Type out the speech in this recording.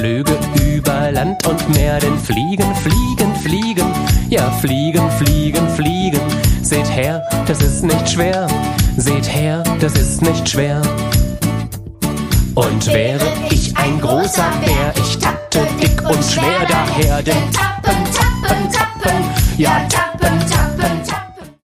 flöge über Land und Meer, denn fliegen, fliegen, fliegen, ja fliegen, fliegen, fliegen. Seht her, das ist nicht schwer, seht her, das ist nicht schwer. Und wäre ich ein großer Bär, ich tappte dick und schwer daher, denn tappen, tappen, tappen, ja tappen.